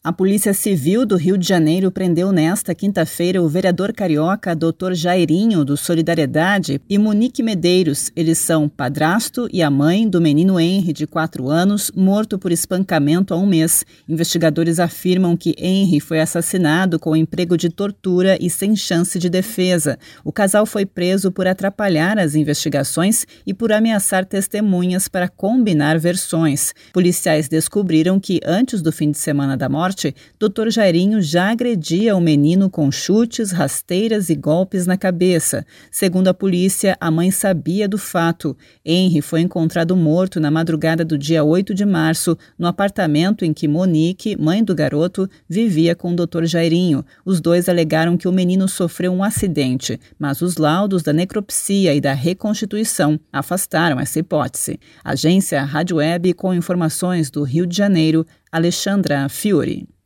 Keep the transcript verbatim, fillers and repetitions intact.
A Polícia Civil do Rio de Janeiro prendeu nesta quinta-feira o vereador carioca doutor Jairinho, do Solidariedade, e Monique Medeiros. Eles são padrasto e a mãe do menino Henry, de quatro anos, morto por espancamento há um mês. Investigadores afirmam que Henry foi assassinado com emprego de tortura e sem chance de defesa. O casal foi preso por atrapalhar as investigações e por ameaçar testemunhas para combinar versões. Policiais descobriram que, antes do fim de semana da morte, doutor Jairinho já agredia o menino com chutes, rasteiras e golpes na cabeça. Segundo a polícia, a mãe sabia do fato. Henry foi encontrado morto na madrugada do dia oito de março, no apartamento em que Monique, mãe do garoto, vivia com o doutor Jairinho. Os dois alegaram que o menino sofreu um acidente, mas os laudos da necropsia e da reconstituição afastaram essa hipótese. Agência Rádio Web com informações do Rio de Janeiro, Alexandra Fiore.